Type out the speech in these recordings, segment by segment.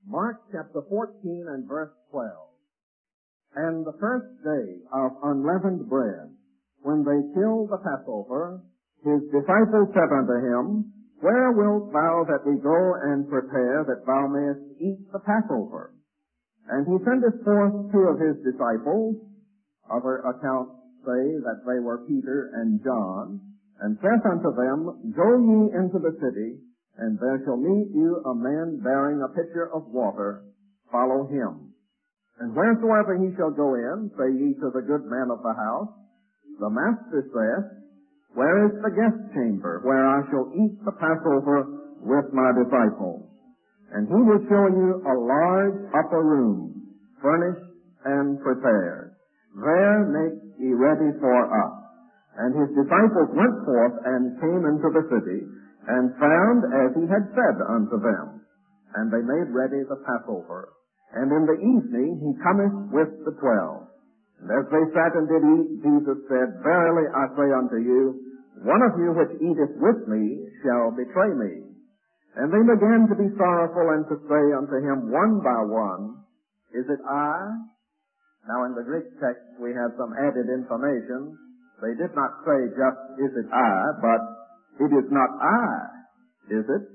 Mark chapter 14 and verse 12. And the first day of unleavened bread, when they killed the Passover, his disciples said unto him, Where wilt thou that we go and prepare that thou mayest eat the Passover? And he sendeth forth two of his disciples, other accounts say that they were Peter and John, and saith unto them, Go ye into the city, and there shall meet you a man bearing a pitcher of water. Follow him. And wheresoever he shall go in, say ye to the good man of the house, The master saith, Where is the guest chamber, where I shall eat the Passover with my disciples? And he will show you a large upper room, furnished and prepared. There make ye ready for us. And his disciples went forth and came into the city, and found as he had said unto them. And they made ready the Passover. And in the evening he cometh with the 12. And as they sat and did eat, Jesus said, Verily I say unto you, one of you which eateth with me shall betray me. And they began to be sorrowful and to say unto him one by one, Is it I? Now in the Greek text we have some added information. They did not say just, Is it I? But, It is not I, is it?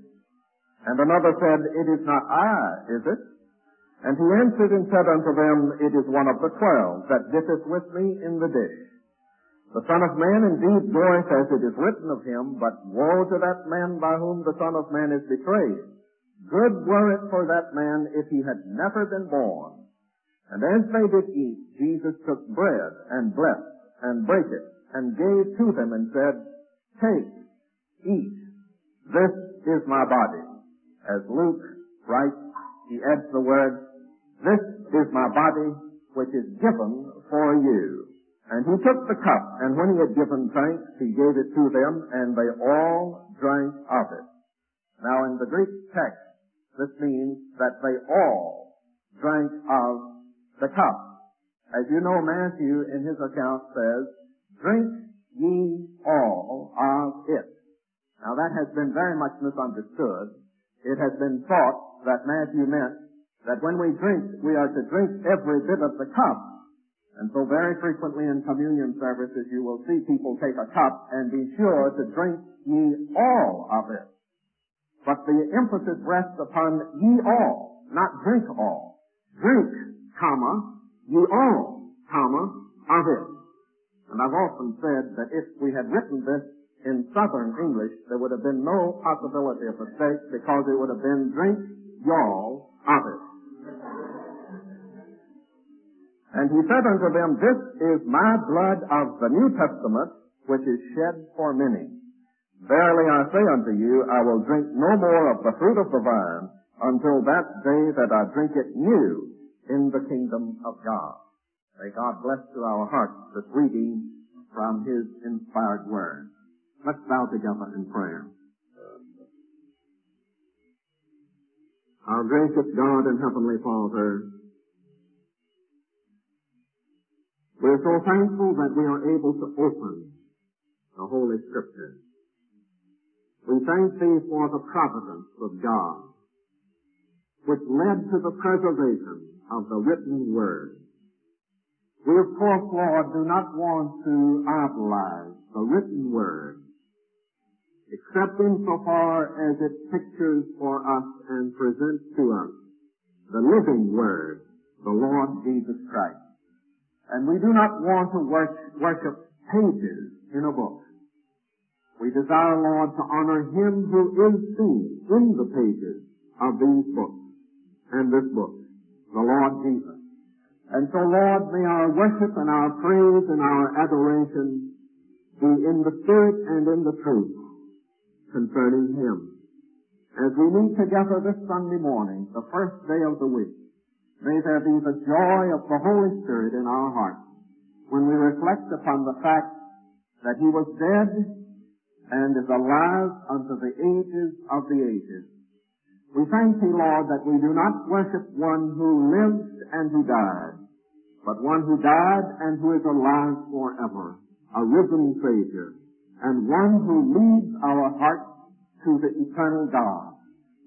And another said, It is not I, is it? And he answered and said unto them, It is one of the 12 that dippeth with me in the dish. The Son of Man indeed goeth as it is written of him, but woe to that man by whom the Son of Man is betrayed. Good were it for that man if he had never been born. And as they did eat, Jesus took bread and blessed and brake it and gave to them and said, Take, eat, this is my body. As Luke writes, he adds the word, This is my body which is given for you. And he took the cup, and when he had given thanks, he gave it to them, and they all drank of it. Now in the Greek text, this means that they all drank of the cup. As you know, Matthew in his account says, Drink ye all of it. Now that has been very much misunderstood. It has been thought that Matthew meant that when we drink, we are to drink every bit of the cup. And so very frequently in communion services you will see people take a cup and be sure to drink ye all of it. But the emphasis rests upon ye all, not drink all. Drink, comma, ye all, comma, of it. And I've often said that if we had written this in Southern English, there would have been no possibility of mistake because it would have been drink y'all of it. And he said unto them, This is my blood of the New Testament, which is shed for many. Verily I say unto you, I will drink no more of the fruit of the vine until that day that I drink it new in the kingdom of God. May God bless to our hearts this reading from his inspired word. Let's bow together in prayer. Our gracious God and Heavenly Father, we are so thankful that we are able to open the Holy Scriptures. We thank Thee for the providence of God, which led to the preservation of the written Word. We, of course, Lord, do not want to idolize the written Word, except insofar as it pictures for us and presents to us the living Word, the Lord Jesus Christ. And we do not want to worship pages in a book. We desire, Lord, to honor Him who is seen in the pages of these books and this book, the Lord Jesus. And so, Lord, may our worship and our praise and our adoration be in the Spirit and in the truth concerning Him. As we meet together this Sunday morning, the first day of the week, may there be the joy of the Holy Spirit in our hearts when we reflect upon the fact that He was dead and is alive unto the ages of the ages. We thank Thee, Lord, that we do not worship one who lived and who died, but one who died and who is alive forever, a risen Savior, and one who leads our hearts to the eternal God.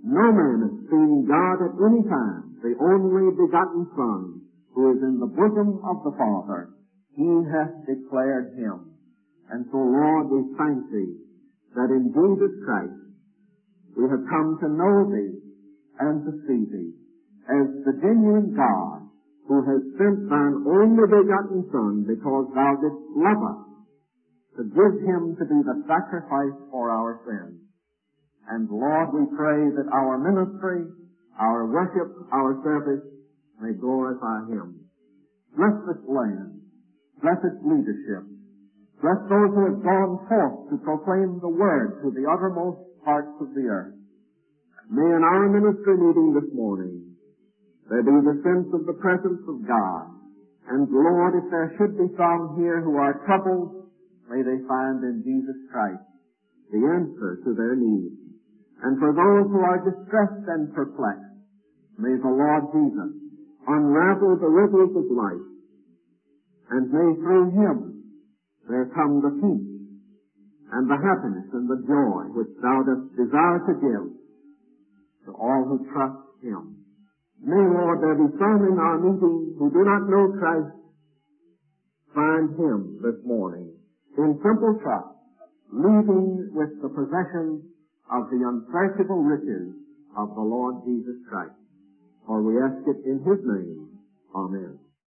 No man has seen God at any time, the only begotten Son, who is in the bosom of the Father. He hath declared him. And so, Lord, we thank thee that in Jesus Christ we have come to know thee and to see thee as the genuine God who has sent thine only begotten Son because thou didst love us, to give him to be the sacrifice for our sins. And Lord, we pray that our ministry, our worship, our service may glorify him. Bless this land. Bless its leadership. Bless those who have gone forth to proclaim the word to the uttermost parts of the earth. May in our ministry meeting this morning there be the sense of the presence of God. And Lord, if there should be some here who are troubled, may they find in Jesus Christ the answer to their needs. And for those who are distressed and perplexed, may the Lord Jesus unravel the rivers of life, and may through him there come the peace and the happiness and the joy which thou dost desire to give to all who trust him. May, Lord, there be some in our meeting who do not know Christ find him this morning in simple trust, leaving with the possession of the unsearchable riches of the Lord Jesus Christ. For we ask it in his name. Amen.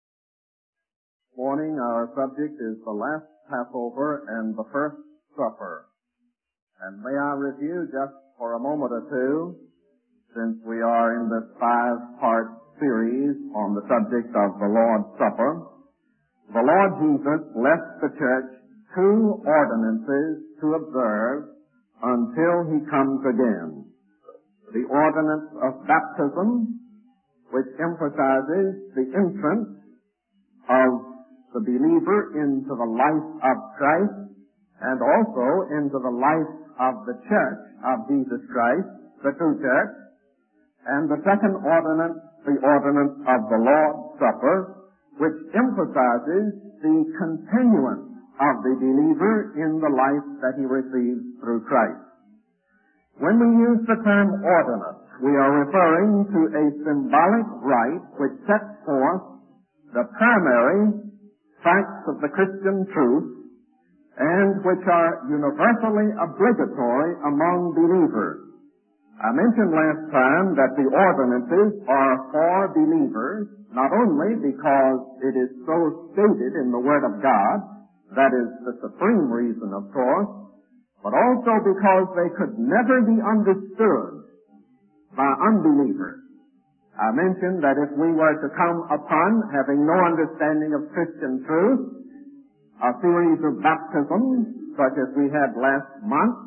This morning our subject is the last Passover and the first supper. And may I review just for a moment or two, since we are in this 5-part series on the subject of the Lord's Supper. The Lord Jesus left the church 2 ordinances to observe until he comes again. The ordinance of baptism, which emphasizes the entrance of the believer into the life of Christ and also into the life of the church of Jesus Christ, the true church. And the second ordinance, the ordinance of the Lord's Supper, which emphasizes the continuance of the believer in the life that he receives through Christ. When we use the term ordinance, we are referring to a symbolic rite which sets forth the primary facts of the Christian truth and which are universally obligatory among believers. I mentioned last time that the ordinances are for believers, not only because it is so stated in the Word of God, that is the supreme reason, of course, but also because they could never be understood by unbelievers. I mentioned that if we were to come upon, having no understanding of Christian truth, a series of baptisms, such as we had last month,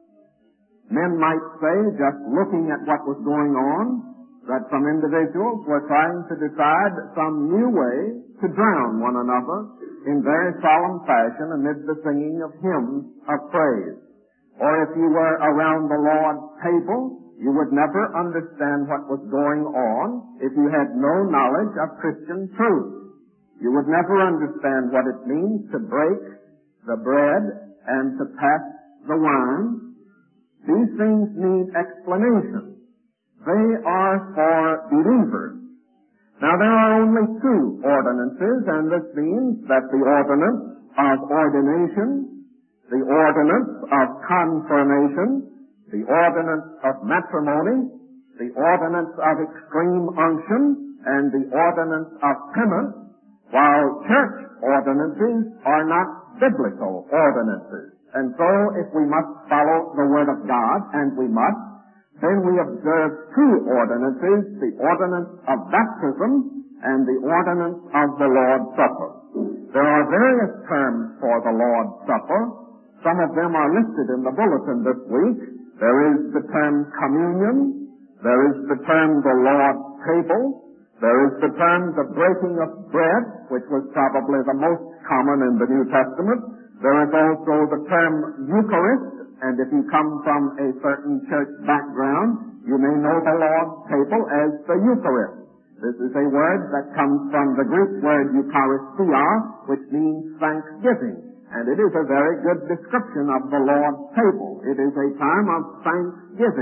men might say, just looking at what was going on, that some individuals were trying to decide some new way to drown one another in very solemn fashion amid the singing of hymns of praise. Or if you were around the Lord's table, you would never understand what was going on if you had no knowledge of Christian truth. You would never understand what it means to break the bread and to pass the wine. These things need explanation. They are for believers. Now there are only 2 ordinances, and this means that the ordinance of ordination, the ordinance of confirmation, the ordinance of matrimony, the ordinance of extreme unction, and the ordinance of penance, while church ordinances are not biblical ordinances. And so, if we must follow the Word of God, and we must, then we observe 2 ordinances, the ordinance of baptism and the ordinance of the Lord's Supper. There are various terms for the Lord's Supper. Some of them are listed in the bulletin this week. There is the term communion. There is the term the Lord's table. There is the term the breaking of bread, which was probably the most common in the New Testament. There is also the term Eucharist, and if you come from a certain church background, you may know the Lord's table as the Eucharist. This is a word that comes from the Greek word Eucharistia, which means thanksgiving. And it is a very good description of the Lord's table. It is a time of thanksgiving.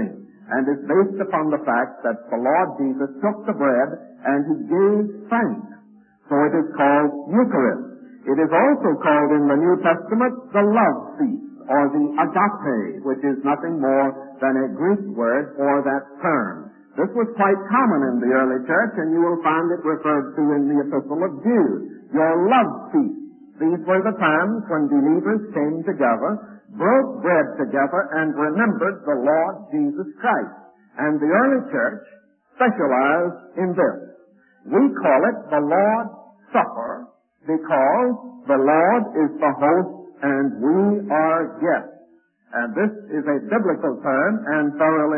and is based upon the fact that the Lord Jesus took the bread and he gave thanks. So it is called Eucharist. It is also called in the New Testament the love feast, or the agape, which is nothing more than a Greek word for that term. This was quite common in the early church, and you will find it referred to in the Epistle of Jude. Your love feast. These were the times when believers came together, broke bread together, and remembered the Lord Jesus Christ. And the early church specialized in this. We call it the Lord's Supper because the Lord is the host and we are guests. And this is a biblical term and thoroughly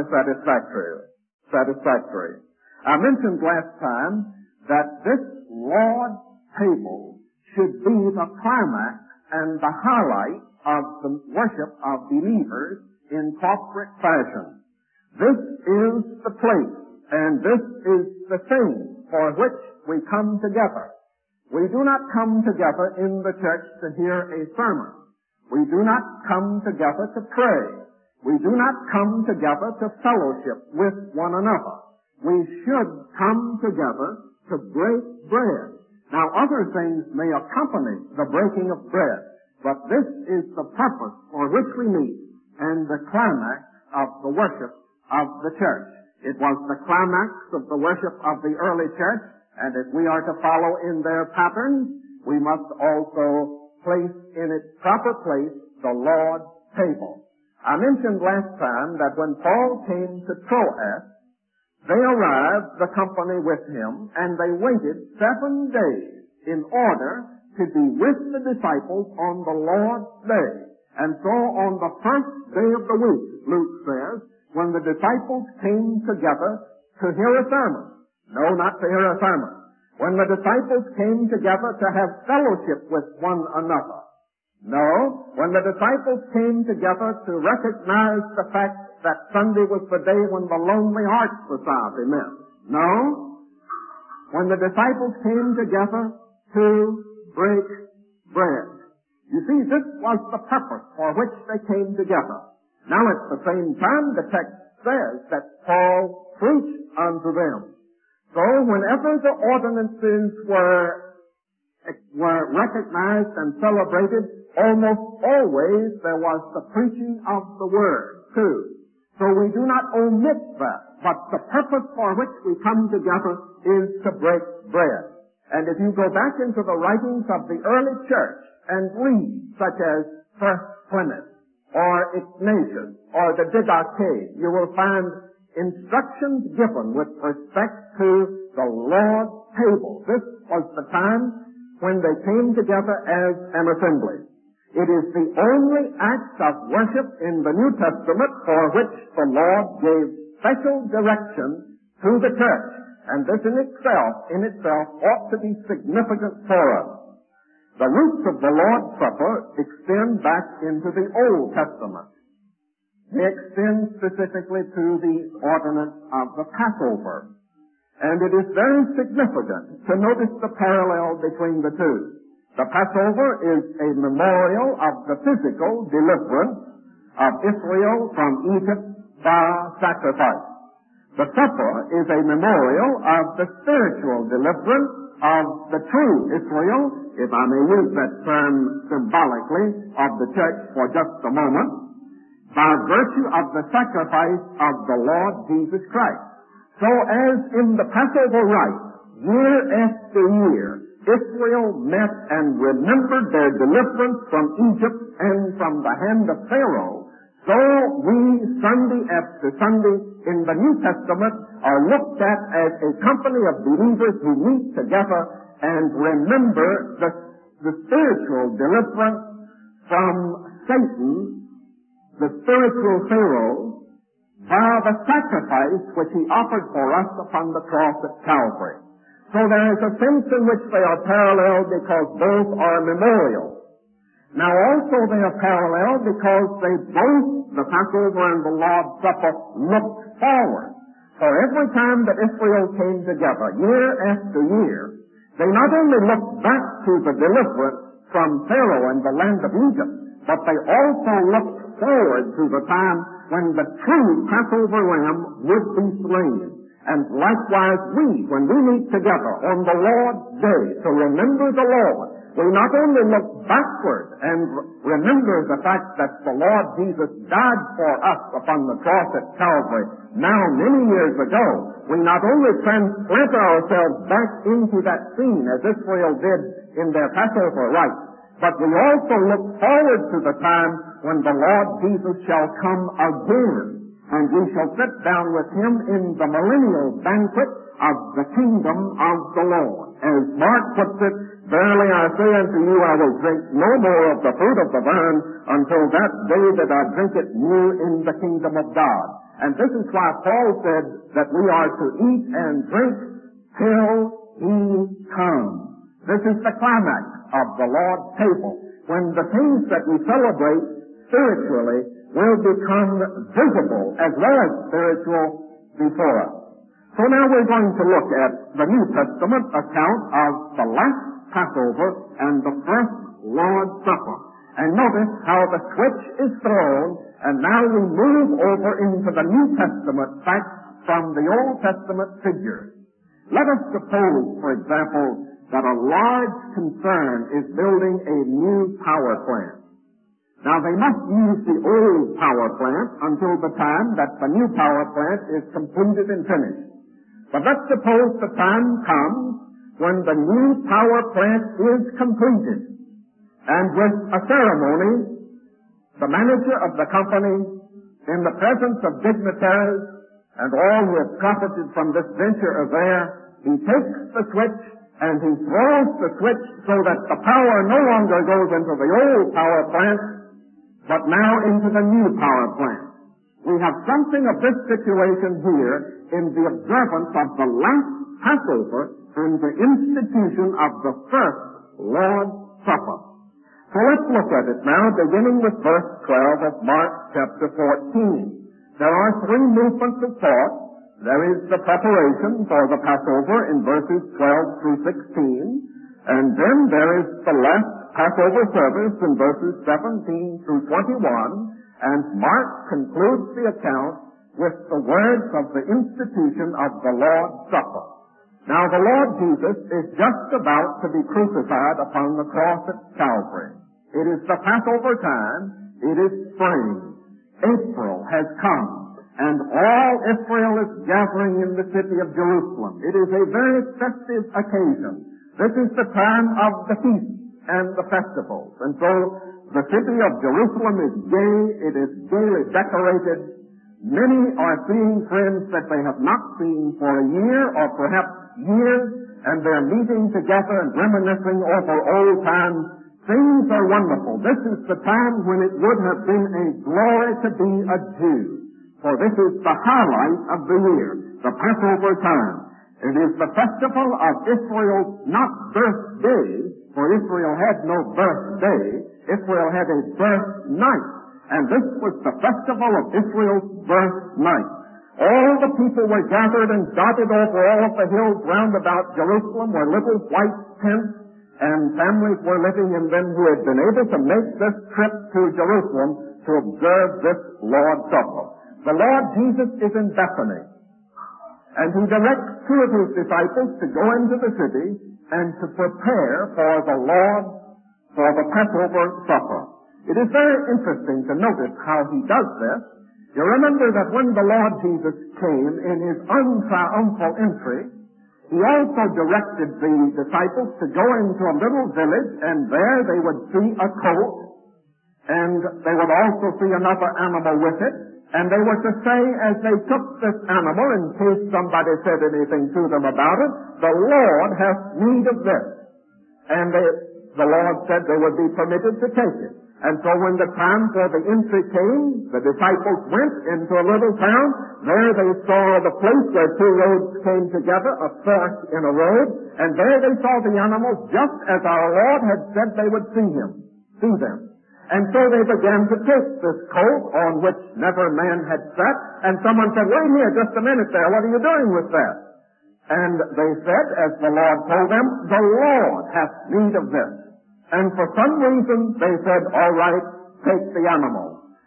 satisfactory. I mentioned last time that this Lord's table should be the climax and the highlight of the worship of believers in corporate fashion. This is the place and this is the thing for which we come together. We do not come together in the church to hear a sermon. We do not come together to pray. We do not come together to fellowship with one another. We should come together to break bread. Now, other things may accompany the breaking of bread, but this is the purpose for which we meet and the climax of the worship of the church. It was the climax of the worship of the early church, and if we are to follow in their patterns, we must also place in its proper place the Lord's table. I mentioned last time that when Paul came to Troas, they arrived, the company with him, and they waited 7 days in order to be with the disciples on the Lord's day. And so on the first day of the week, Luke says, when the disciples came together to hear a sermon. No, not to hear a sermon. When the disciples came together to have fellowship with one another. No, when the disciples came together to recognize the fact that Sunday was the day when the Lonely Hearts Society met. No, when the disciples came together to break bread. You see, this was the purpose for which they came together. Now at the same time, the text says that Paul preached unto them. So whenever the ordinances were recognized and celebrated, almost always there was the preaching of the Word, too. So we do not omit that, but the purpose for which we come together is to break bread. And if you go back into the writings of the early church and read, such as 1 Clement, or Ignatius, or the Didache, you will find instructions given with respect to the Lord's table. This was the time when they came together as an assembly. It is the only act of worship in the New Testament for which the Lord gave special direction to the church. And this in itself ought to be significant for us. The roots of the Lord's Supper extend back into the Old Testament. They extend specifically to the ordinance of the Passover. And it is very significant to notice the parallel between the two. The Passover is a memorial of the physical deliverance of Israel from Egypt by sacrifice. The supper is a memorial of the spiritual deliverance of the true Israel, if I may use that term symbolically, of the church for just a moment, by virtue of the sacrifice of the Lord Jesus Christ. So as in the Passover rite, year after year, Israel met and remembered their deliverance from Egypt and from the hand of Pharaoh, so we, Sunday after Sunday, in the New Testament, are looked at as a company of believers who meet together and remember the spiritual deliverance from Satan, the spiritual Pharaoh, by the sacrifice which he offered for us upon the cross at Calvary. So there is a sense in which they are parallel because both are memorial. Now also they are parallel because they both, the Passover and the Lord's Supper, looked forward. For every time that Israel came together, year after year, they not only looked back to the deliverance from Pharaoh and the land of Egypt, but they also looked forward to the time when the true Passover lamb would be slain. And likewise when we meet together on the Lord's Day to remember the Lord, we not only look backward and remember the fact that the Lord Jesus died for us upon the cross at Calvary now many years ago, we not only transplant ourselves back into that scene as Israel did in their Passover rites, but we also look forward to the time when the Lord Jesus shall come again, and we shall sit down with Him in the millennial banquet of the kingdom of the Lord. As Mark puts it, verily I say unto you, I will drink no more of the fruit of the vine until that day that I drink it new in the kingdom of God. And this is why Paul said that we are to eat and drink till He comes. This is the climax of the Lord's table, when the things that we celebrate spiritually will become visible as well as spiritual before us. So now we're going to look at the New Testament account of the last Passover and the first Lord's Supper. And notice how the switch is thrown, and now we move over into the New Testament facts from the Old Testament figures. Let us suppose, for example, that a large concern is building a new power plant. Now, they must use the old power plant until the time that the new power plant is completed and finished. But let's suppose the time comes when the new power plant is completed, and with a ceremony, the manager of the company, in the presence of dignitaries and all who have profited from this venture are there, he takes the switch and he throws the switch so that the power no longer goes into the old power plant, but now into the new power plant. We have something of this situation here in the observance of the last Passover and the institution of the first Lord's Supper. So let's look at it now, beginning with verse 12 of Mark chapter 14. There are three movements of thought. There is the preparation for the Passover in verses 12 through 16, and then there is the last Passover service in verses 17 through 21, and Mark concludes the account with the words of the institution of the Lord's Supper. Now, the Lord Jesus is just about to be crucified upon the cross at Calvary. It is the Passover time. It is spring. April has come, and all Israel is gathering in the city of Jerusalem. It is a very festive occasion. This is the time of the feasts and the festivals. And so the city of Jerusalem is gay. It is gaily decorated. Many are seeing friends that they have not seen for a year or perhaps years, and they're meeting together and reminiscing over old times. Things are wonderful. This is the time when it would have been a glory to be a Jew, for this is the highlight of the year, the Passover time. It is the festival of Israel's not birthday, for Israel had no birthday. Israel had a birth night, and this was the festival of Israel's birth night. All the people were gathered and dotted over all of the hills round about Jerusalem were little white tents, and families were living in them who had been able to make this trip to Jerusalem to observe this Lord's Supper. The Lord Jesus is in Bethany, and He directs two of His disciples to go into the city and to prepare for the Lord, for the Passover supper. It is very interesting to notice how He does this. You remember that when the Lord Jesus came in His untriumphal entry, He also directed the disciples to go into a little village, and there they would see a colt, and they would also see another animal with it, and they were to say as they took this animal, in case somebody said anything to them about it, the Lord hath need of this. And the Lord said they would be permitted to take it. And so when the time for the entry came, the disciples went into a little town. There they saw the place where two roads came together, a fork in a road, and there they saw the animals just as our Lord had said they would see them. And so they began to take this colt on which never man had sat, and someone said, "Wait here just a minute there, what are you doing with that?" And they said, as the Lord told them, "The Lord hath need of this." And for some reason they said, "All right, take the animal."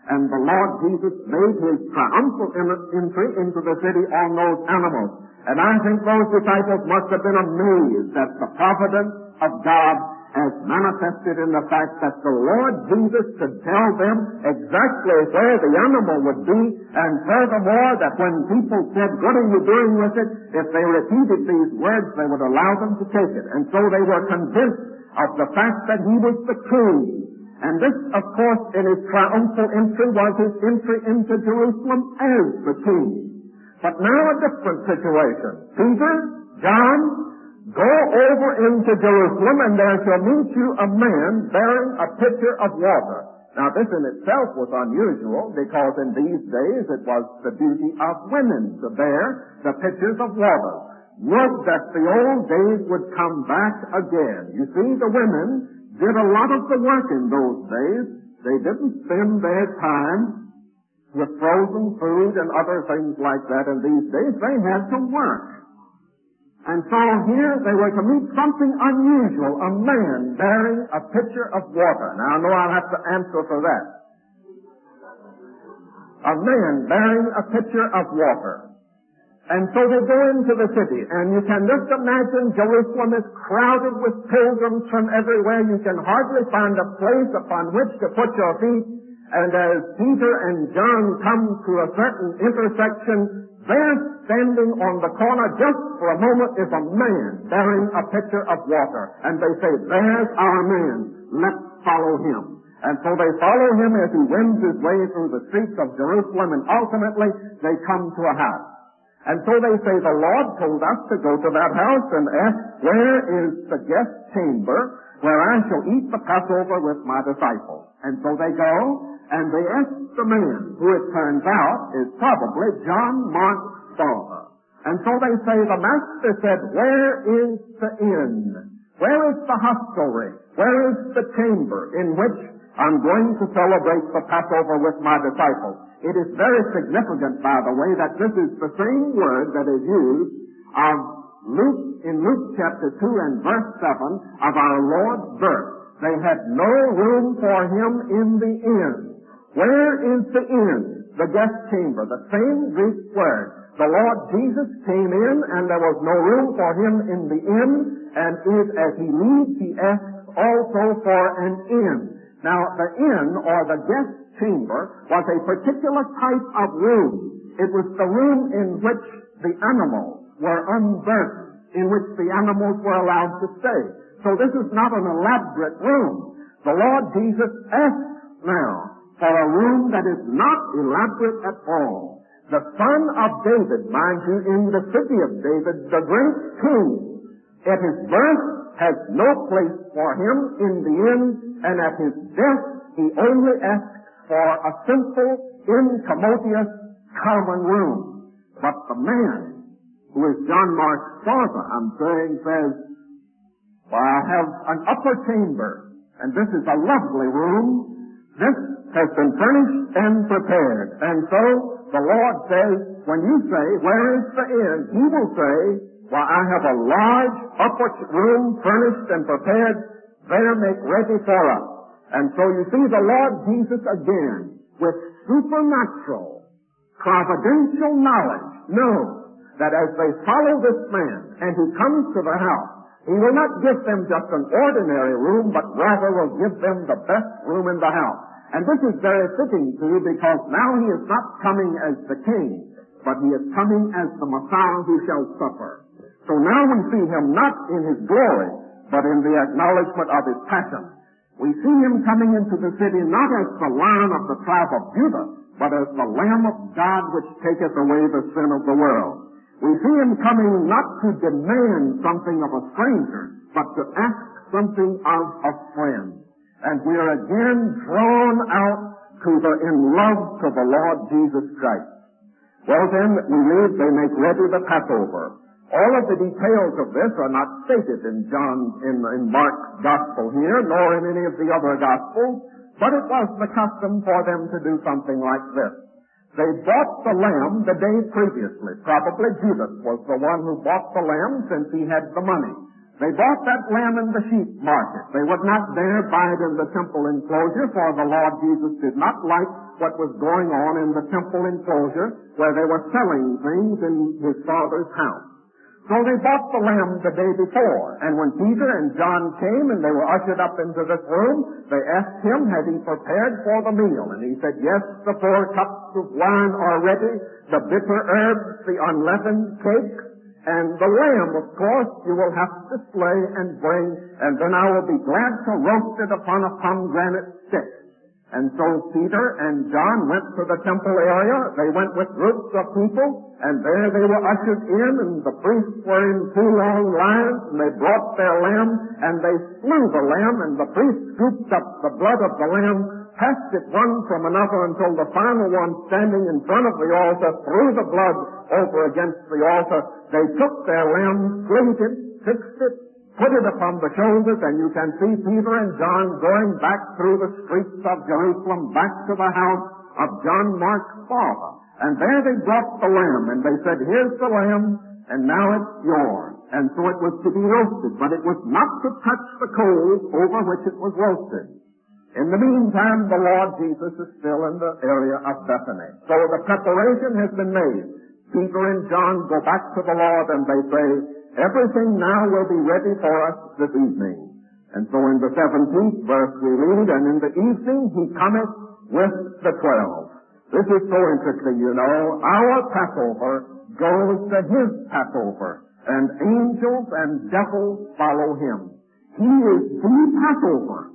And the Lord Jesus made his triumphal entry into the city on those animals. And I think those disciples must have been amazed at the providence of God as manifested in the fact that the Lord Jesus could tell them exactly where the animal would be, and furthermore that when people said, "What are you doing with it?" if they repeated these words, they would allow them to take it. And so they were convinced of the fact that he was the King. And this, of course, in his triumphal entry was his entry into Jerusalem as the King. But now a different situation. Peter, John, go over into Jerusalem, and there shall meet you a man bearing a pitcher of water. Now this in itself was unusual, because in these days it was the duty of women to bear the pitchers of water. Would that the old days would come back again. You see, the women did a lot of the work in those days. They didn't spend their time with frozen food and other things like that in these days. They had to work. And so here they were to meet something unusual, a man bearing a pitcher of water. Now I know I'll have to answer for that. A man bearing a pitcher of water. And so they go into the city, and you can just imagine Jerusalem is crowded with pilgrims from everywhere. You can hardly find a place upon which to put your feet. And as Peter and John come to a certain intersection, there standing on the corner just for a moment is a man bearing a pitcher of water. And they say, "There's our man. Let's follow him." And so they follow him as he wends his way through the streets of Jerusalem, and ultimately they come to a house. And so they say, "The Lord told us to go to that house and ask, where is the guest chamber where I shall eat the Passover with my disciples?" And so they go, and they ask the man, who it turns out is probably John Mark's father. And so they say, "The Master said, where is the inn? Where is the hostelry? Where is the chamber in which I'm going to celebrate the Passover with my disciples?" It is very significant, by the way, that this is the same word that is used in Luke chapter 2 and verse 7 of our Lord's birth. They had no room for him in the inn. Where is the inn? The guest chamber. The same Greek word. The Lord Jesus came in, and there was no room for him in the inn, and as he leaves, he asks also for an inn. Now, the inn, or the guest chamber, was a particular type of room. It was the room in which the animals were unburdened, in which the animals were allowed to stay. So this is not an elaborate room. The Lord Jesus asks now for a room that is not elaborate at all. The Son of David, mind you, in the city of David, the great King, at his birth has no place for him in the inn, and at his death he only asks for a simple, incommodious, common room. But the man, who is John Mark's father, I'm saying, says, "Well, I have an upper chamber, and this is a lovely room. This has been furnished and prepared." And so the Lord says, when you say, "Where is the inn?" he will say, "Well, I have a large upper room furnished and prepared. There make ready for us." And so you see the Lord Jesus again, with supernatural, providential knowledge, knows that as they follow this man and he comes to the house, he will not give them just an ordinary room, but rather will give them the best room in the house. And this is very fitting too, because now he is not coming as the King, but he is coming as the Messiah who shall suffer. So now we see him not in his glory, but in the acknowledgement of his passion. We see him coming into the city not as the Lion of the tribe of Judah, but as the Lamb of God which taketh away the sin of the world. We see him coming not to demand something of a stranger, but to ask something of a friend. And we are again drawn out in love to the Lord Jesus Christ. Well then, we read, they make ready the Passover. All of the details of this are not stated in Mark's gospel here, nor in any of the other gospels, but it was the custom for them to do something like this. They bought the lamb the day previously. Probably Judas was the one who bought the lamb, since he had the money. They bought that lamb in the sheep market. They would not dare buy it in the temple enclosure, for the Lord Jesus did not like what was going on in the temple enclosure where they were selling things in his father's house. So they bought the lamb the day before, and when Peter and John came and they were ushered up into this room, they asked him, had he prepared for the meal? And he said, yes, the 4 cups of wine are ready, the bitter herbs, the unleavened cake, and the lamb, of course, you will have to slay and bring, and then I will be glad to roast it upon a pomegranate stick. And so Peter and John went to the temple area. They went with groups of people, and there they were ushered in, and the priests were in 2 long lines, and they brought their lamb, and they slew the lamb, and the priests scooped up the blood of the lamb, passed it one from another until the final one standing in front of the altar threw the blood over against the altar. They took their lamb, skinned it, fixed it, put it upon the shoulders, and you can see Peter and John going back through the streets of Jerusalem, back to the house of John Mark's father. And there they brought the lamb, and they said, here's the lamb, and now it's yours. And so it was to be roasted, but it was not to touch the coals over which it was roasted. In the meantime, the Lord Jesus is still in the area of Bethany. So the preparation has been made. Peter and John go back to the Lord, and they say, everything now will be ready for us this evening. And so in the 17th verse we read, and in the evening he cometh with the 12. This is so interesting, you know. Our Passover goes to his Passover, and angels and devils follow him. He is the Passover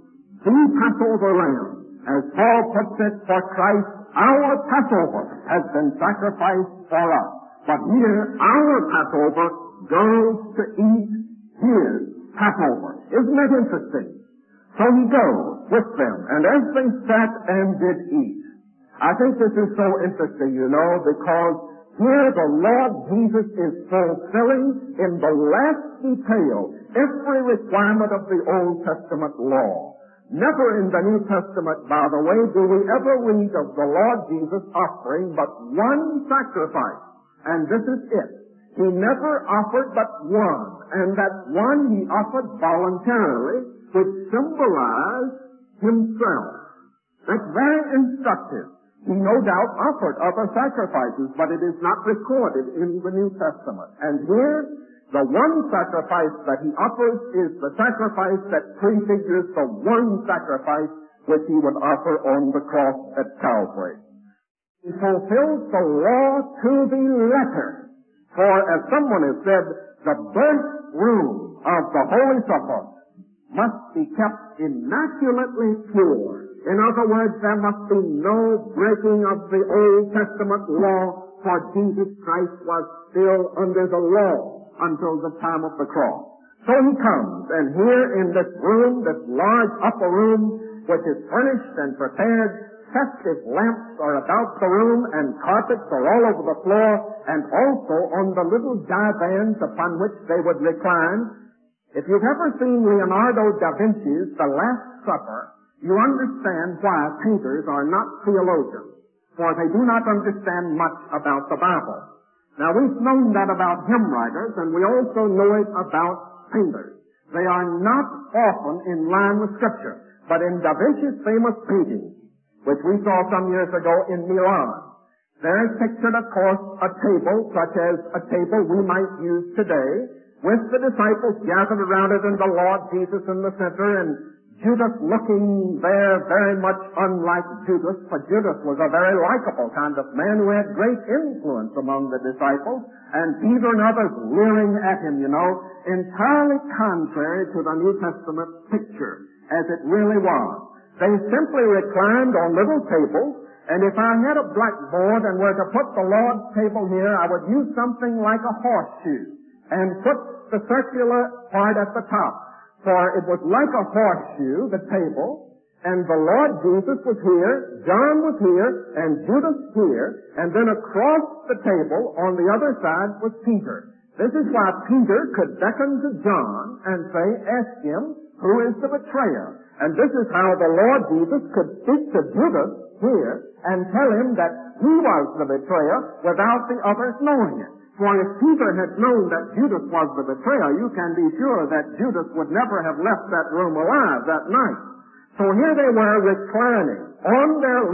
lamb. As Paul puts it, for Christ, our Passover has been sacrificed for us. But here, our Passover goes to eat his Passover. Isn't that interesting? So he goes with them, and as they sat and did eat. I think this is so interesting, you know, because here the Lord Jesus is fulfilling in the last detail every requirement of the Old Testament law. Never in the New Testament, by the way, do we ever read of the Lord Jesus offering but one sacrifice, and this is it. He never offered but one, and that one he offered voluntarily, which symbolized himself. That's very instructive. He no doubt offered other sacrifices, but it is not recorded in the New Testament. And here, the one sacrifice that he offers is the sacrifice that prefigures the one sacrifice which he would offer on the cross at Calvary. He fulfills the law to the letter. For, as someone has said, the birth room of the Holy Supper must be kept immaculately pure. In other words, there must be no breaking of the Old Testament law, for Jesus Christ was still under the law until the time of the cross. So he comes, and here in this room, this large upper room, which is furnished and prepared, festive lamps are about the room, and carpets are all over the floor, and also on the little divans upon which they would recline. If you've ever seen Leonardo da Vinci's The Last Supper, you understand why painters are not theologians, for they do not understand much about the Bible. Now, we've known that about hymn writers, and we also know it about painters. They are not often in line with Scripture, but in Da Vinci's famous painting, which we saw some years ago in Milan, there is pictured, of course, a table such as a table we might use today, with the disciples gathered around it and the Lord Jesus in the center, and Judas looking there very much unlike Judas, for Judas was a very likable kind of man who had great influence among the disciples, and Peter and others leering at him, you know, entirely contrary to the New Testament picture, as it really was. They simply reclined on little tables, and if I had a blackboard and were to put the Lord's table here, I would use something like a horseshoe and put the circular part at the top. For it was like a horseshoe, the table, and the Lord Jesus was here, John was here, and Judas here, and then across the table on the other side was Peter. This is why Peter could beckon to John and say, ask him, who is the betrayer? And this is how the Lord Jesus could speak to Judas here and tell him that he was the betrayer without the others knowing it. For if Peter had known that Judas was the betrayer, you can be sure that Judas would never have left that room alive that night. So here they were reclining on their left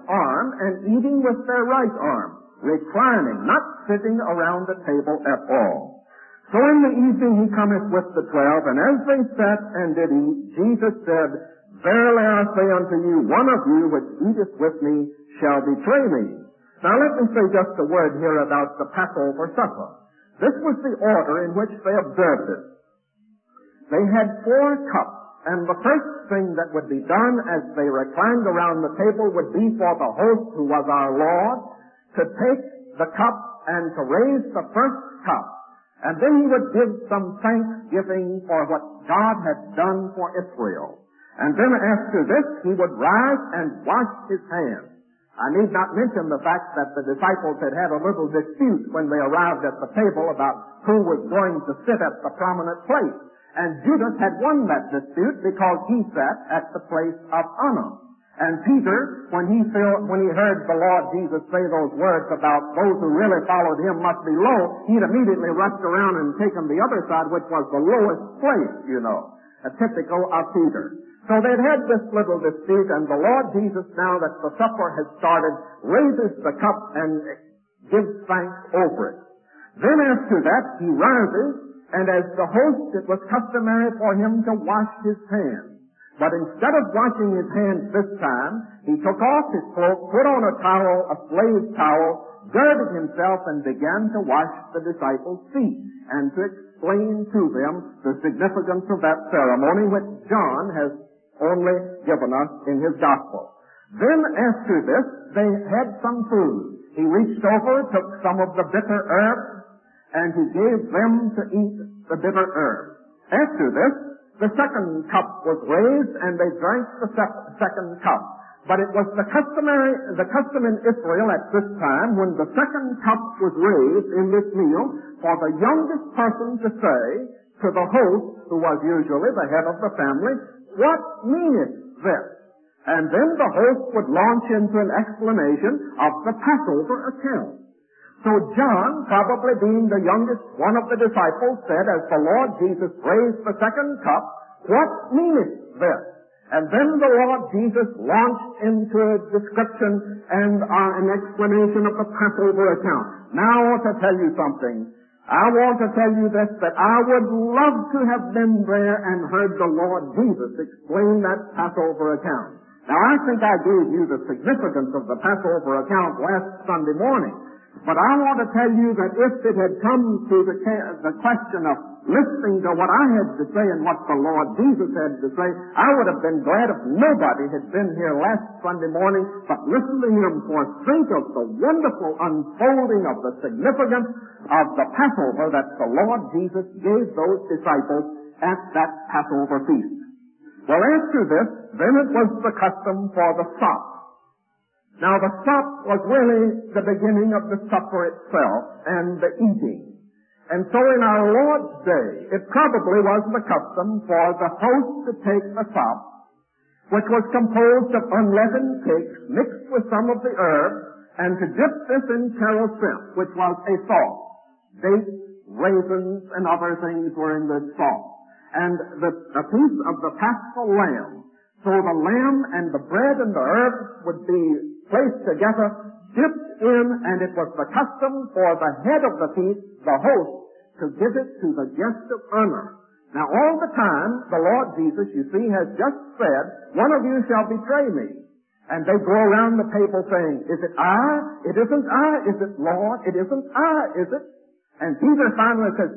arm and eating with their right arm, reclining, not sitting around the table at all. So in the evening he cometh with the 12, and as they sat and did eat, Jesus said, Verily I say unto you, one of you which eateth with me shall betray me. Now let me say just a word here about the Passover supper. This was the order in which they observed it. They had 4 cups, and the first thing that would be done as they reclined around the table would be for the host, who was our Lord, to take the cup and to raise the first cup. And then he would give some thanksgiving for what God had done for Israel. And then after this, he would rise and wash his hands. I need not mention the fact that the disciples had had a little dispute when they arrived at the table about who was going to sit at the prominent place. And Judas had won that dispute because he sat at the place of honor. And Peter, when he heard the Lord Jesus say those words about those who really followed him must be low, he'd immediately rushed around and taken the other side, which was the lowest place, typical of Peter. So they'd had this little dispute, and the Lord Jesus, now that the supper has started, raises the cup and gives thanks over it. Then after that, he rises, and as the host, it was customary for him to wash his hands. But instead of washing his hands this time, he took off his cloak, put on a towel, a slave towel, girded himself, and began to wash the disciples' feet, and to explain to them the significance of that ceremony, which John has only given us in his gospel. Then after this, they had some food. He reached over, took some of the bitter herbs, and he gave them to eat the bitter herbs. After this, the second cup was raised, and they drank the second cup. But it was the custom in Israel at this time, when the second cup was raised in this meal, for the youngest person to say to the host, who was usually the head of the family, What meaneth this? And then the host would launch into an explanation of the Passover account. So John, probably being the youngest one of the disciples, said, as the Lord Jesus raised the second cup, What meaneth this? And then the Lord Jesus launched into a description and an explanation of the Passover account. Now I want to tell you something. I want to tell you this, that I would love to have been there and heard the Lord Jesus explain that Passover account. Now I think I gave you the significance of the Passover account last Sunday morning. But I want to tell you that if it had come to the question of listening to what I had to say and what the Lord Jesus had to say, I would have been glad if nobody had been here last Sunday morning, but listened to him, for think of the wonderful unfolding of the significance of the Passover that the Lord Jesus gave those disciples at that Passover feast. Well, after this, then it was the custom for the sop. Now, the sop was really the beginning of the supper itself and the eating. And so in our Lord's day, it probably was the custom for the host to take a sop, which was composed of unleavened cakes mixed with some of the herbs, and to dip this in carousel, which was a sauce. Dates, raisins, and other things were in the sauce. And a piece of the paschal lamb. So the lamb and the bread and the herbs would be placed together, dipped in, and it was the custom for the head of the feast, the host, to give it to the guest of honor. Now all the time, the Lord Jesus, you see, has just said, one of you shall betray me. And they go around the table saying, Is it I? It isn't I. Is it Lord? It isn't I, is it? And Peter finally says,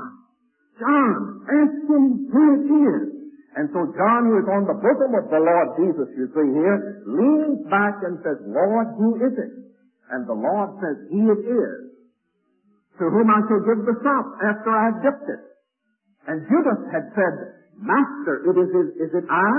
John, ask him who it is. And so John, who is on the bosom of the Lord Jesus, you see here, leans back and says, Lord, who is it? And the Lord says, He it is, to whom I shall give the sop after I have dipped it. And Judas had said, Master, is it I?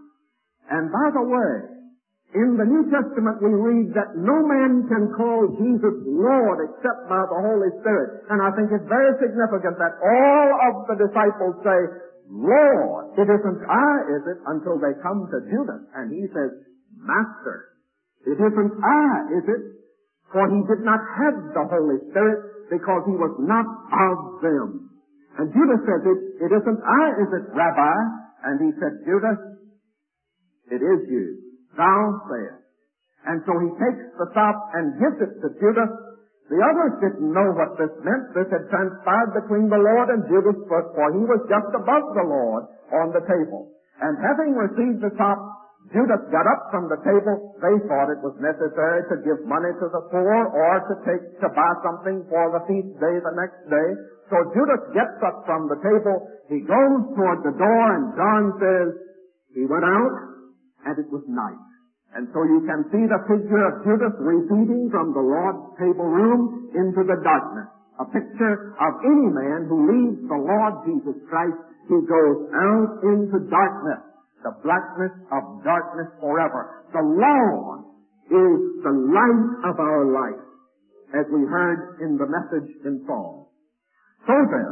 And by the way, in the New Testament we read that no man can call Jesus Lord except by the Holy Spirit. And I think it's very significant that all of the disciples say, Lord, it isn't I, is it? Until they come to Judas. And he says, Master, it isn't I, is it? For he did not have the Holy Spirit because he was not of them. And Judas says, it isn't I, is it, Rabbi? And he said, Judas, it is you. Thou sayest. And so he takes the sop and gives it to Judas. The others didn't know what this meant. This had transpired between the Lord and Judas, for he was just above the Lord on the table. And having received the sop, Judas got up from the table. They thought it was necessary to give money to the poor or to buy something for the feast day the next day. So Judas gets up from the table. He goes toward the door, and John says, he went out, and it was night. And so you can see the figure of Judas receding from the Lord's table room into the darkness. A picture of any man who leaves the Lord Jesus Christ, who goes out into darkness, the blackness of darkness forever. The Lord is the light of our life, as we heard in the message in Psalm. So then,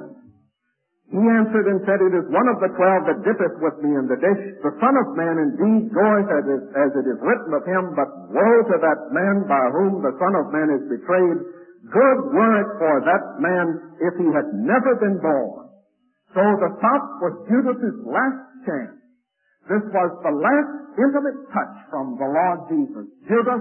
he answered and said, it is one of the 12 that dippeth with me in the dish. The Son of Man indeed goeth as it is written of him, but woe to that man by whom the Son of Man is betrayed. Good were it for that man if he had never been born. So the sop was Judas's last chance. This was the last intimate touch from the Lord Jesus. Judas,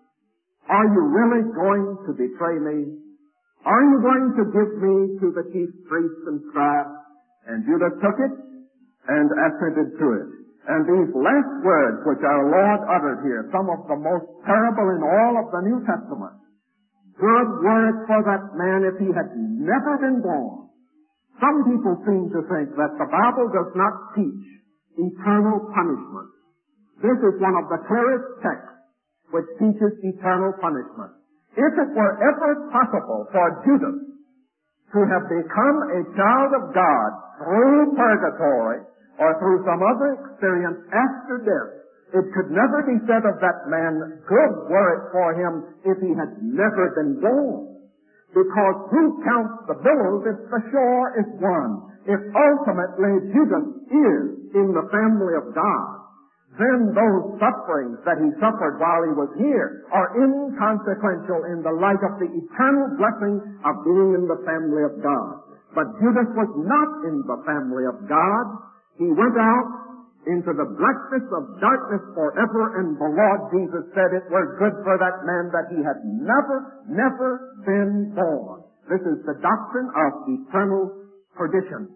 are you really going to betray me? Are you going to give me to the chief priests and scribes? And Judas took it and assented to it. And these last words which our Lord uttered here, some of the most terrible in all of the New Testament. Good were it for that man if he had never been born. Some people seem to think that the Bible does not teach eternal punishment. This is one of the clearest texts which teaches eternal punishment. If it were ever possible for Judas to have become a child of God through purgatory or through some other experience after death, it could never be said of that man, good were it for him if he had never been born. Because who counts the billows if the shore is one? If ultimately Judas is in the family of God, then those sufferings that he suffered while he was here are inconsequential in the light of the eternal blessing of being in the family of God. But Judas was not in the family of God. He went out into the blackness of darkness forever, and the Lord Jesus said it were good for that man that he had never been born. This is the doctrine of eternal perdition.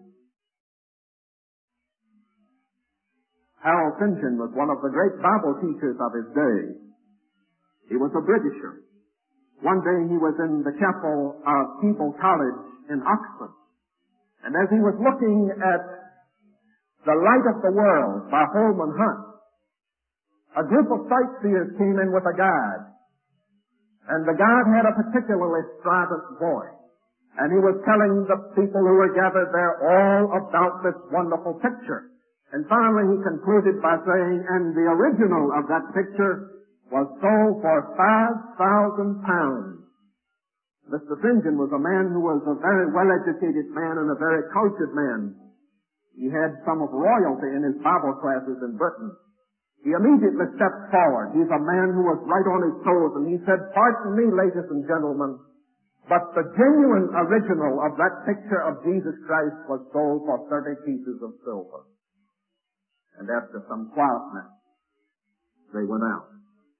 Harold Finchen was one of the great Bible teachers of his day. He was a Britisher. One day he was in the chapel of Keble College in Oxford. And as he was looking at The Light of the World by Holman Hunt, a group of sightseers came in with a guide. And the guide had a particularly strident voice. And he was telling the people who were gathered there all about this wonderful picture. And finally he concluded by saying, and the original of that picture was sold for £5,000. Mr. Finchen was a man who was a very well-educated man and a very cultured man. He had some of royalty in his Bible classes in Britain. He immediately stepped forward. He's a man who was right on his toes, and he said, pardon me, ladies and gentlemen, but the genuine original of that picture of Jesus Christ was sold for 30 pieces of silver. And after some quietness, they went out.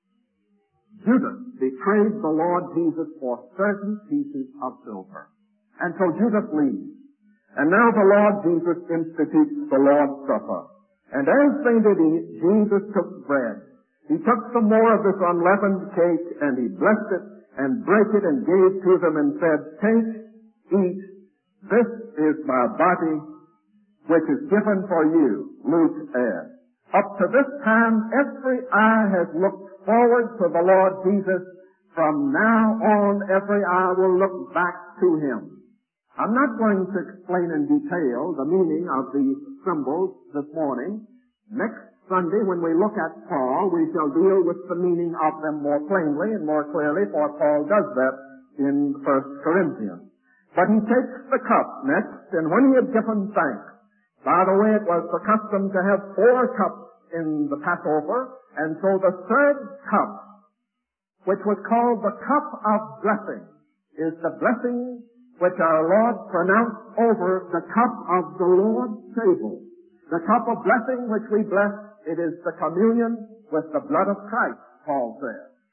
Judas betrayed the Lord Jesus for 30 pieces of silver. And so Judas leaves. And now the Lord Jesus institutes the Lord's Supper. And as they did eat, Jesus took bread. He took some more of this unleavened cake, and he blessed it, and brake it, and gave to them, and said, take, eat, this is my body, which is given for you. Luke adds. Up to this time, every eye has looked forward to the Lord Jesus. From now on, every eye will look back to him. I'm not going to explain in detail the meaning of the symbols this morning. Next Sunday, when we look at Paul, we shall deal with the meaning of them more plainly and more clearly, for Paul does that in 1 Corinthians. But he takes the cup next, and when he had given thanks, by the way, it was the custom to have 4 cups in the Passover, and so the third cup, which was called the cup of blessing, is the blessing which our Lord pronounced over the cup of the Lord's table. The cup of blessing which we bless, it is the communion with the blood of Christ, Paul says.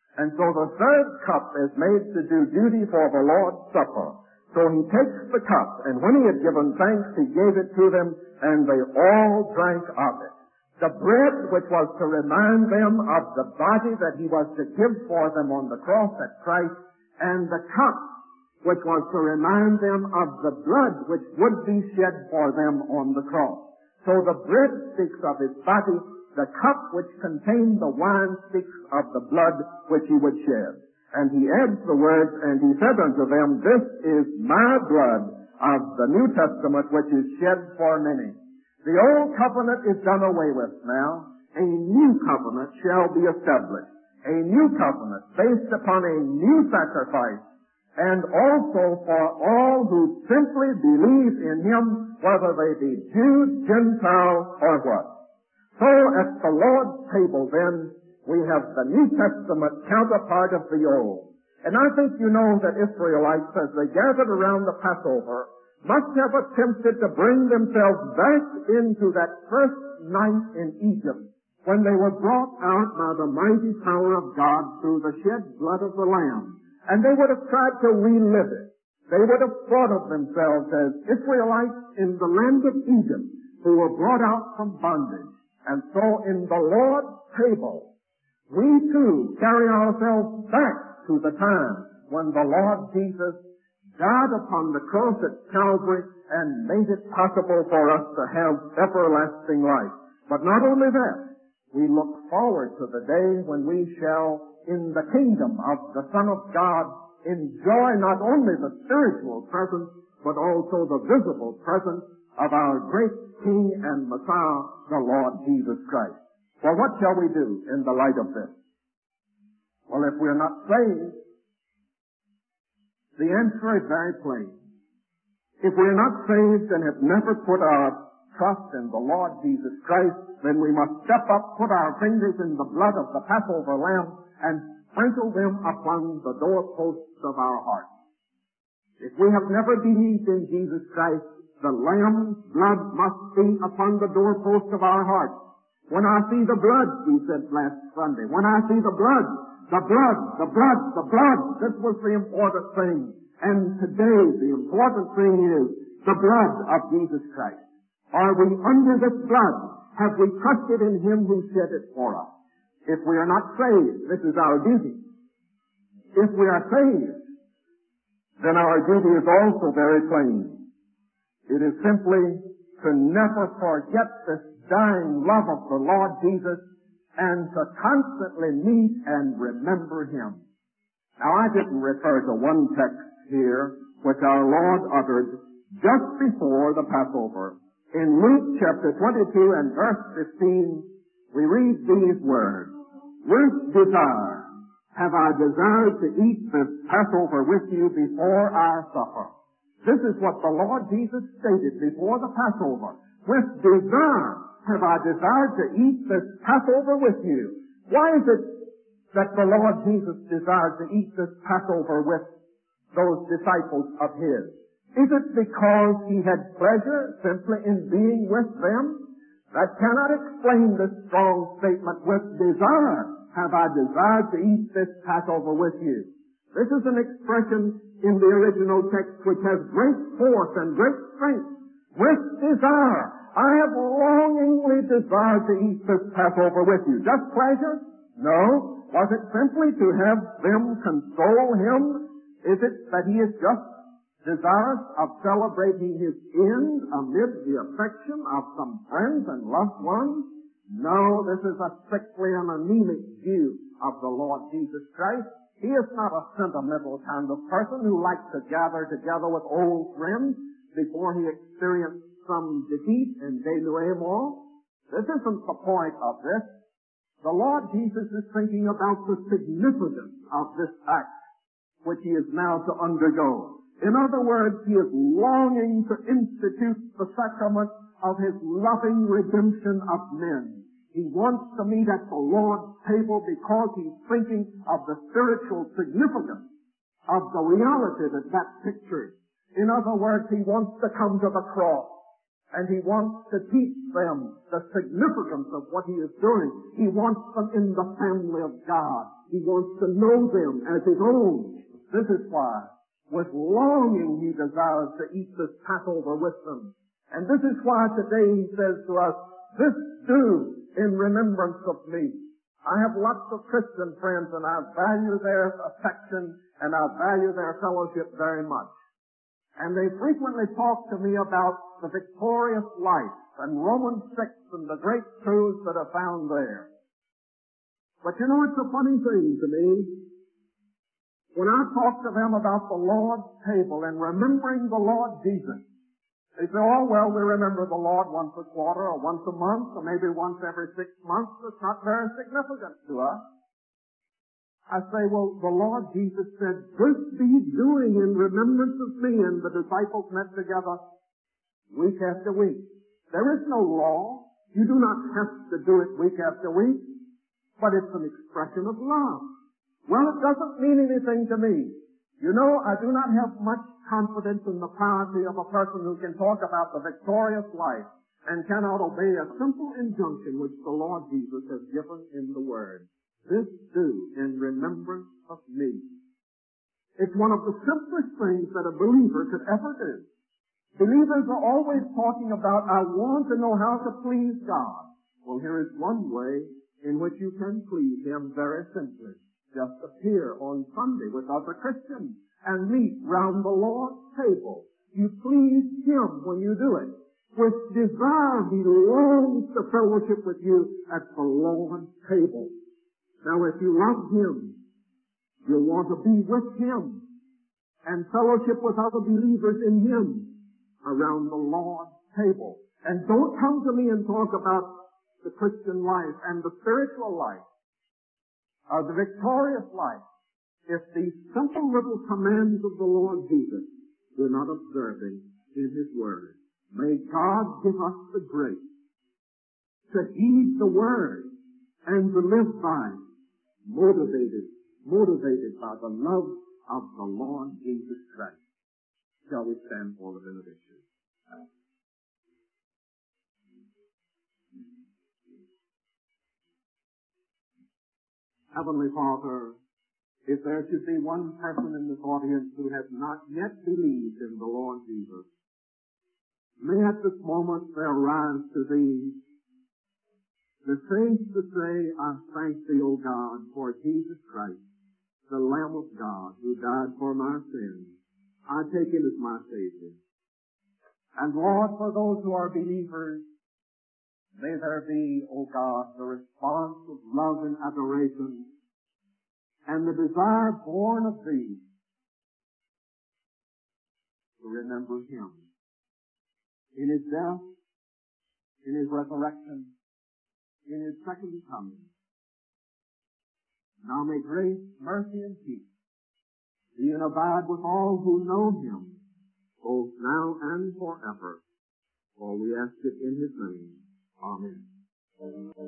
And so the third cup is made to do duty for the Lord's Supper. So he takes the cup, and when he had given thanks, he gave it to them, and they all drank of it. The bread, which was to remind them of the body that he was to give for them on the cross at Christ, and the cup, which was to remind them of the blood which would be shed for them on the cross. So the bread speaks of his body, the cup which contained the wine speaks of the blood which he would shed. And he adds the words, and he said unto them, this is my blood of the New Testament which is shed for many. The old covenant is done away with now. A new covenant shall be established. A new covenant based upon a new sacrifice, and also for all who simply believe in him, whether they be Jew, Gentile, or what. So at the Lord's table then, we have the New Testament counterpart of the Old. And I think you know that Israelites, as they gathered around the Passover, must have attempted to bring themselves back into that first night in Egypt, when they were brought out by the mighty power of God through the shed blood of the Lamb. And they would have tried to relive it. They would have thought of themselves as Israelites in the land of Egypt who were brought out from bondage. And so in the Lord's table, we too carry ourselves back to the time when the Lord Jesus died upon the cross at Calvary and made it possible for us to have everlasting life. But not only that, we look forward to the day when we shall, in the kingdom of the Son of God, enjoy not only the spiritual presence, but also the visible presence of our great King and Messiah, the Lord Jesus Christ. Well, what shall we do in the light of this? Well, if we're not saved, the answer is very plain. If we're not saved and have never put our trust in the Lord Jesus Christ, then we must step up, put our fingers in the blood of the Passover lamb, and sprinkle them upon the doorposts of our hearts. If we have never believed in Jesus Christ, the Lamb's blood must be upon the doorpost of our hearts. When I see the blood, we said last Sunday, when I see the blood, the blood, the blood, the blood, this was the important thing. And today the important thing is the blood of Jesus Christ. Are we under this blood? Have we trusted in him who shed it for us? If we are not saved, this is our duty. If we are saved, then our duty is also very plain. It is simply to never forget this dying love of the Lord Jesus and to constantly meet and remember him. Now, I didn't refer to one text here which our Lord uttered just before the Passover. In Luke chapter 22 and verse 15, we read these words, with desire have I desired to eat this Passover with you before our supper. This is what the Lord Jesus stated before the Passover. With desire have I desired to eat this Passover with you. Why is it that the Lord Jesus desired to eat this Passover with those disciples of his? Is it because he had pleasure simply in being with them? That cannot explain this strong statement, with desire have I desired to eat this Passover with you. This is an expression in the original text which has great force and great strength. With desire, I have longingly desired to eat this Passover with you. Just pleasure? No. Was it simply to have them console him? Is it that he is just desirous of celebrating his end amid the affection of some friends and loved ones? No, this is a sickly and anemic view of the Lord Jesus Christ. He is not a sentimental kind of person who likes to gather together with old friends before he experienced some defeat in denouement. This isn't the point of this. The Lord Jesus is thinking about the significance of this act which he is now to undergo. In other words, he is longing to institute the sacrament of his loving redemption of men. He wants to meet at the Lord's table because he's thinking of the spiritual significance of the reality that pictures. In other words, he wants to come to the cross And He wants to teach them the significance of what He is doing. He wants them in the family of God. He wants to know them as His own. This is why, with longing, He desires to eat this Passover with them. And this is why today He says to us, this do in remembrance of me. I have lots of Christian friends, and I value their affection and I value their fellowship very much. And they frequently talk to me about the victorious life and Romans 6 and the great truths that are found there. But you know, it's a funny thing to me. When I talk to them about the Lord's table and remembering the Lord Jesus, they say, oh, well, we remember the Lord once a quarter or once a month or maybe once every 6 months. It's not very significant to us. I say, well, the Lord Jesus said, this be doing in remembrance of me, and the disciples met together week after week. There is no law. You do not have to do it week after week, but it's an expression of love. Well, it doesn't mean anything to me. You know, I do not have much confidence in the piety of a person who can talk about the victorious life and cannot obey a simple injunction which the Lord Jesus has given in the Word. This do in remembrance of me. It's one of the simplest things that a believer could ever do. Believers are always talking about, I want to know how to please God. Well, here is one way in which you can please Him very simply. Just appear on Sunday with other Christians and meet round the Lord's table. You please Him when you do it. With desire, He longs to fellowship with you at the Lord's table. Now, if you love Him, you'll want to be with Him and fellowship with other believers in Him around the Lord's table. And don't come to me and talk about the Christian life and the spiritual life or the victorious life if these simple little commands of the Lord Jesus we're not observing in His Word. May God give us the grace to heed the Word and to live by it. Motivated by the love of the Lord Jesus Christ. Shall we stand for the benediction? Heavenly Father, if there should be one person in this audience who has not yet believed in the Lord Jesus, may at this moment there rise to Thee the faith to say, I thank Thee, O God, for Jesus Christ, the Lamb of God, who died for my sins. I take Him as my Savior. And Lord, for those who are believers, may there be, O God, the response of love and adoration, and the desire born of Thee to remember Him in His death, in His resurrection, in His second coming. Now may grace, mercy, and peace be and abide with all who know Him, both now and forever. For we ask it in His name. Amen.